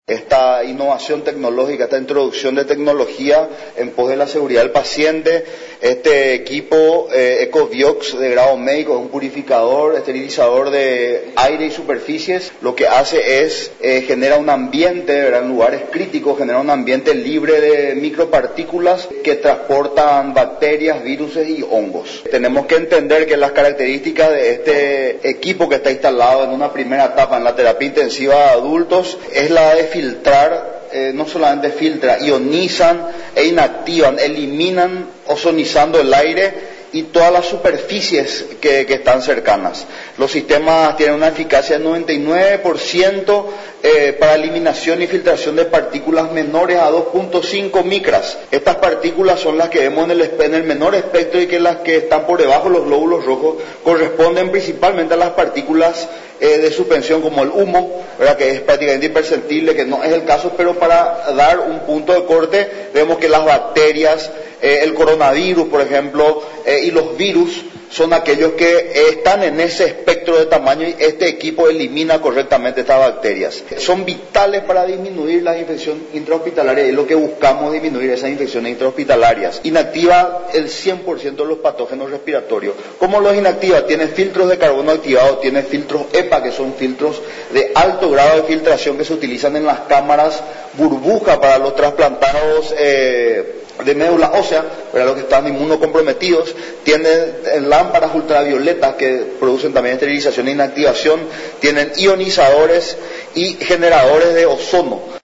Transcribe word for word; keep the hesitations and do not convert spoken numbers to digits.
Esta innovación tecnológica, esta introducción de tecnología en pos de la seguridad del paciente. Este equipo eh, EcoViox de grado médico es un purificador, esterilizador de aire y superficies. Lo que hace es eh, genera un ambiente, ¿verdad? En lugares críticos, genera un ambiente libre de micropartículas que transportan bacterias, virus y hongos. Tenemos que entender que las características de este equipo que está instalado en una primera etapa en la terapia intensiva de adultos es la de filtrar. Eh, no solamente filtra, ionizan e inactivan, eliminan ozonizando el aire y todas las superficies que, que están cercanas. Los sistemas tienen una eficacia del noventa y nueve por ciento eh, para eliminación y filtración de partículas menores a dos punto cinco micras. Estas partículas son las que vemos en el, en el menor espectro y que las que están por debajo de los glóbulos rojos corresponden principalmente a las partículas eh, de suspensión como el humo, ¿verdad? Que es prácticamente imperceptible, que no es el caso, pero para dar un punto de corte vemos que las bacterias, Eh, el coronavirus, por ejemplo, eh, y los virus son aquellos que eh, están en ese espectro de tamaño y este equipo elimina correctamente estas bacterias. Son vitales para disminuir las infecciones intrahospitalarias y es lo que buscamos, disminuir esas infecciones intrahospitalarias. Inactiva el cien por ciento de los patógenos respiratorios. ¿Cómo los inactiva? Tiene filtros de carbono activados, tiene filtros EPA, que son filtros de alto grado de filtración que se utilizan en las cámaras burbuja para los trasplantados eh, de médula ósea, para los que están inmunocomprometidos. Tienen lámparas ultravioletas que producen también esterilización e inactivación, tienen ionizadores y generadores de ozono.